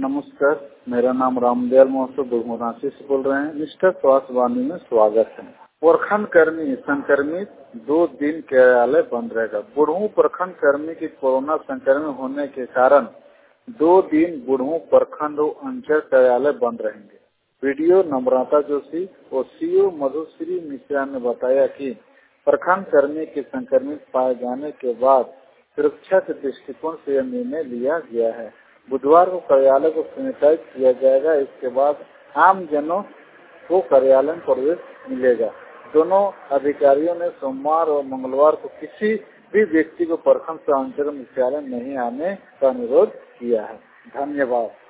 नमस्कार, मेरा नाम रामदयाल महोत्सव दुर्गुरासी से बोल रहे हैं। निष्ठा स्वास्थ्य वाहिनी में स्वागत है। प्रखंड कर्मी संक्रमित 2 दिन कार्यालय बंद रहेगा। बुढ़ऊ प्रखंड कर्मी की कोरोना संक्रमित होने के कारण 2 दिन बुढ़ऊ प्रखंड अंचल कार्यालय बंद रहेंगे। वीडियो नम्रता जोशी और सीओ मधुश्री मिश्रा ने बताया कि प्रखंड कर्मी के संक्रमित पाए जाने के बाद सुरक्षा के दृष्टिकोण से यह निर्णय लिया गया है। बुधवार को कार्यालय को सैनिटाइज किया जाएगा। इसके बाद आम जनों को कार्यालय में प्रवेश मिलेगा। दोनों अधिकारियों ने सोमवार और मंगलवार को किसी भी व्यक्ति को प्रखंड अंचल मुख्यालय नहीं आने का अनुरोध किया है। धन्यवाद।